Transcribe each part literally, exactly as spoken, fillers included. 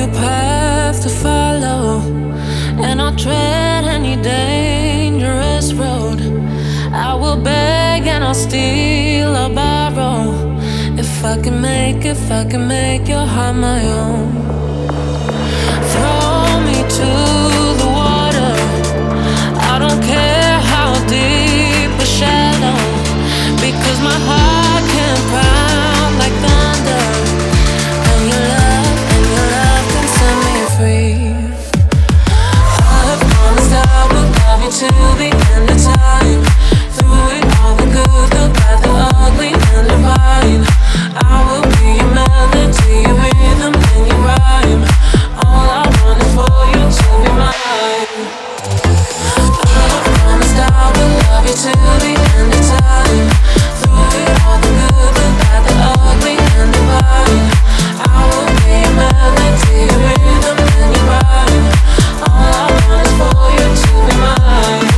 a path to follow, and I'll tread any dangerous road. I will beg and I'll steal or borrow, if I can make, if I can make your heart my own. Throw me to the water, I don't care how deep or shallow, because my heart can pound like thunder, and your love, and your love can set me free. I have promised I will love you till the end of time, through it all, the good, the bad, the ugly, and the fine. I will be your melody, your rhythm, and your rhyme. All I want is for you to be mine. I have promised I will love you till the end of time, through it all, the good, the bad, the ugly, and the fine. I will be your melody, your rhythm, and your rhyme. All I want is for you to be mine.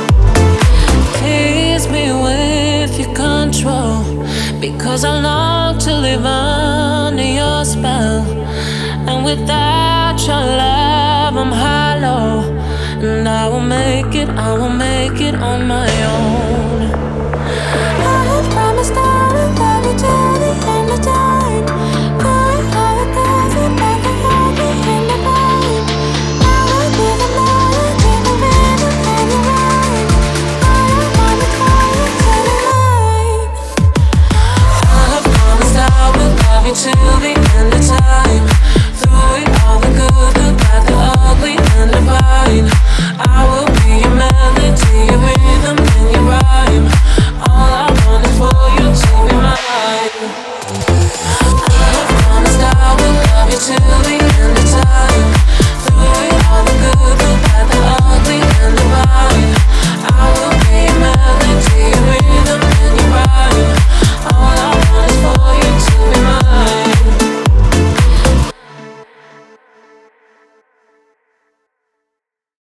Tease me with your control, because I long to live under your spell. And without your love I'm hollow, and I will make it, I will make it on my own. I have promised I will love you till the end of time, through all the good, the bad, the ugly, and the fine. I will be the melody, the rhythm, and the rhyme. All I want is for you to be mine. I have promised I will love you till